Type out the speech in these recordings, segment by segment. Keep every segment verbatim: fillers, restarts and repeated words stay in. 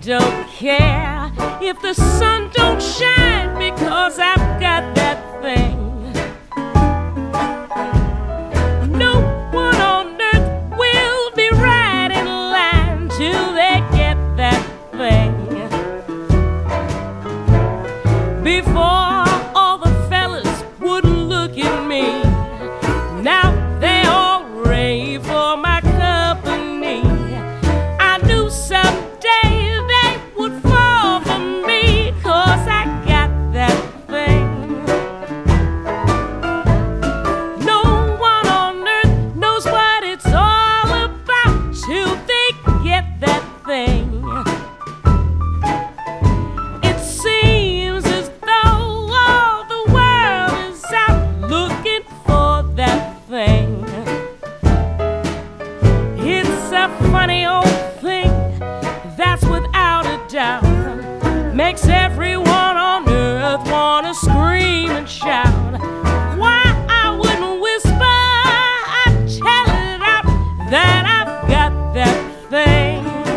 don't care if the sun don't shine, because I've got that thing. No one on earth will be right in line till they get that thing. Before, all the fellas wouldn't look at me. Now they all rave for my company. I knew someday they would fall for me, 'cause I got that thing. No one on earth knows what it's all about till they get that thing. It seems as though all the world is out looking for that thing. It's a funny old thing, that's without a doubt. Makes everyone on earth wanna scream and shout. Why I wouldn't whisper, I'd tell it out that I've got that thing.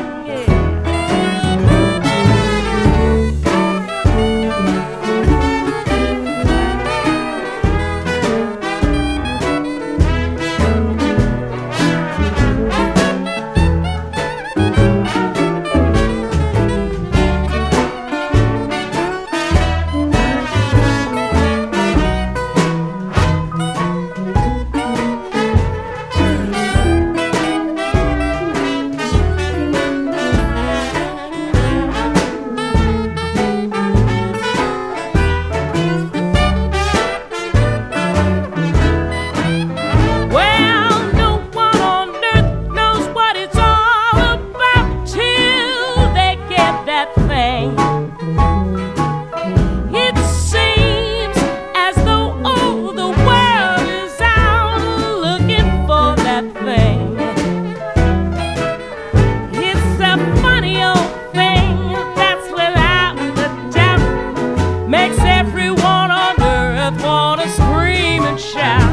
Well, no one on earth knows what it's all about till they get that thing. It seems as though all the world is out looking for that thing. It's a funny old thing, that's without a doubt. Makes everyone on earth wanna scream and shout.